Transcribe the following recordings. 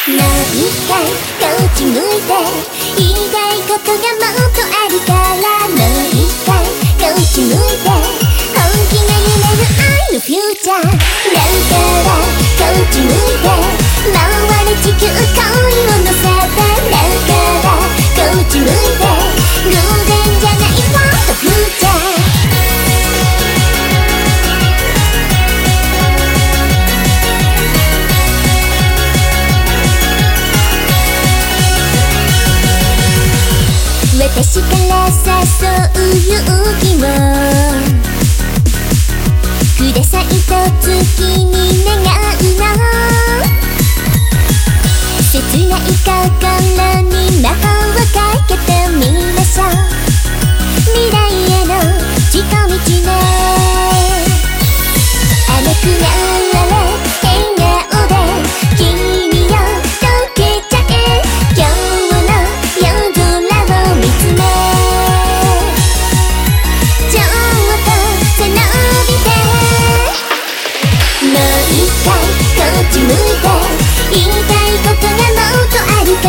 もう一回こっち向いて言いたいことがもっとあるから、もう一回こっち向いて本気が夢る愛のフューチャーだから、こっち向いて回れ地球恋を乗せて、だからこっち向いて偶然じゃないフォートフューチャー。私から誘う勇気をくださいと月に願うの、切ない心に魔法をかけてみましょう。未来への近道ね、甘くなれ笑顔で君を溶けちゃえ、今日の夜空を見つめちょっと背伸びて、もう一回こっち向いて言いたいことがもっとあるから、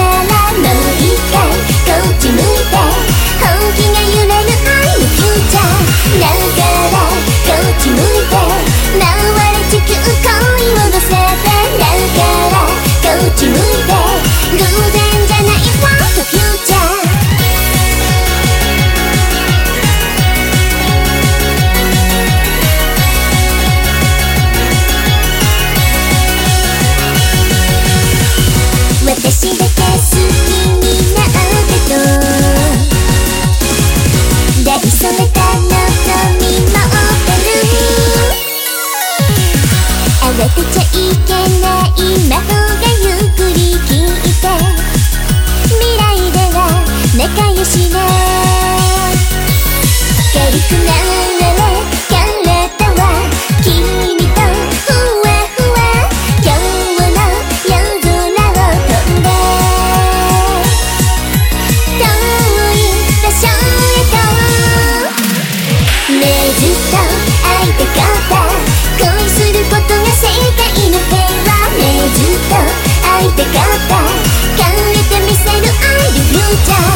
もう一回こっち向いて本気が揺れる愛のフューチャーだから、こっち向いて回れ地球恋を乗せて、だからこっち向いて偶然じゃないフォートフューチャー。私だけ好きになってと大それたのと見守ってる、慌てちゃいけない魔法がゆっくり聞いて、未来では仲良しね、軽くなれ体は君とふわふわ、今日の夜空を飛んで遠い場所へと、ねえずっと会いたかった、恋することが世界の平和、ねえずっと会いたかった、変えてみせる愛のフューチャー。